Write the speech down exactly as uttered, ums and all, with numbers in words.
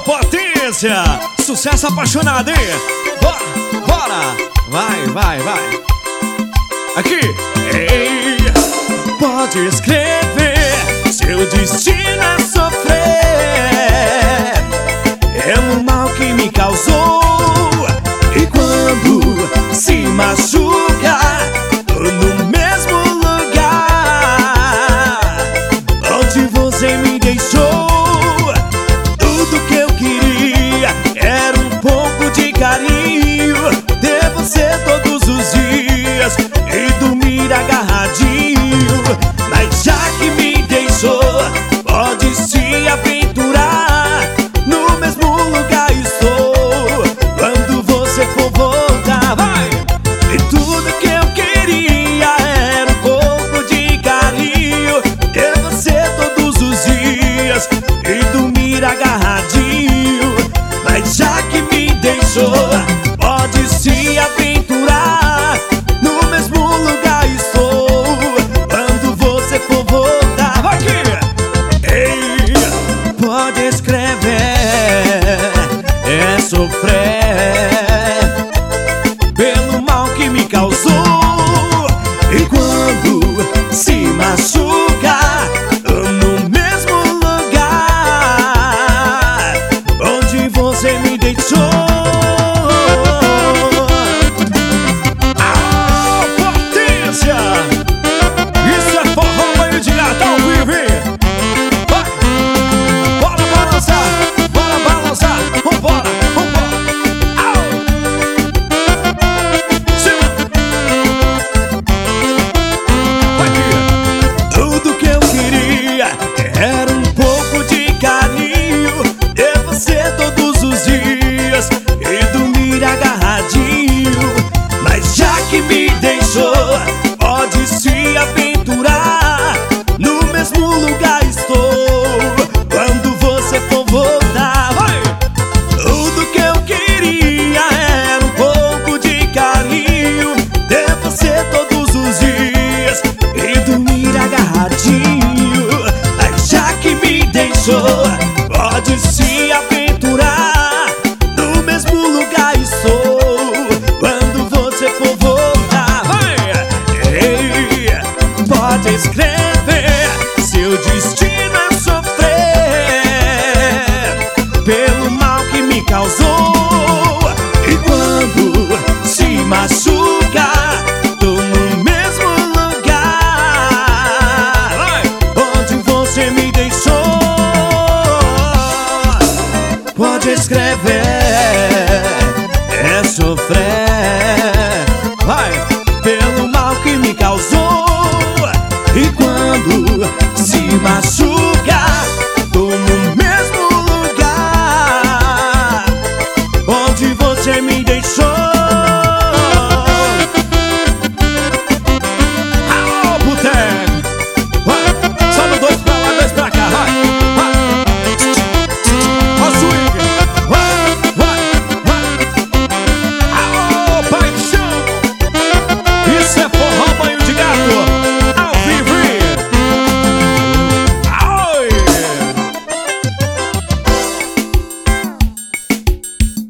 potência! Sucesso apaixonado, hein? Bora, bora! Vai, vai, vai! Aqui! Ei, pode escrever, seu destino é sofrer. É o mal que me causou. E quando se machuca, tô no mesmo lugar onde você me deixou. Tudo que eu queria era um pouco de carinho, ter você todos os dias e dormir agarradinho. Mas já que me deixou, pode se aventurar, no mesmo lugar estou quando você for voltar. Vai! E tudo que eu queria era um pouco de carinho, ter você todos os dias e dormir agarradinho. Mas já que me deixou, pode se aventurar, no mesmo lugar estou quando você for voltar. Vai aqui! Ei, pode escrever, é sofrer pelo mal que me causou. E quando se machuca, tô no mesmo lugar onde você me deixou. Ah, potência! Isso é forró meio de Natal ao vivo, hein? Vai! Bora balançar! Bora balançar! Vambora! Vambora! Au! Cima! Vai aqui! Tudo que eu queria era um pouco de carinho, ter você todos os dias e dormir agarradinho. Mas já que me deixou, pode se aventurar, no mesmo lugar estou quando você for voltar. Vai! Tudo que eu queria era um pouco de carinho, ter você todos os dias e dormir agarradinho. Mas já que me deixou, pode se aventurar, no mesmo lugar estou quando você for voltar. Vai! Ei, pode escrever, seu destino é sofrer pelo mal que me causou. E quando se machuca, tô no mesmo lugar onde você me deixou. Pode escrever, é sofrer, vai, pelo mal que me causou. E quando se machuca,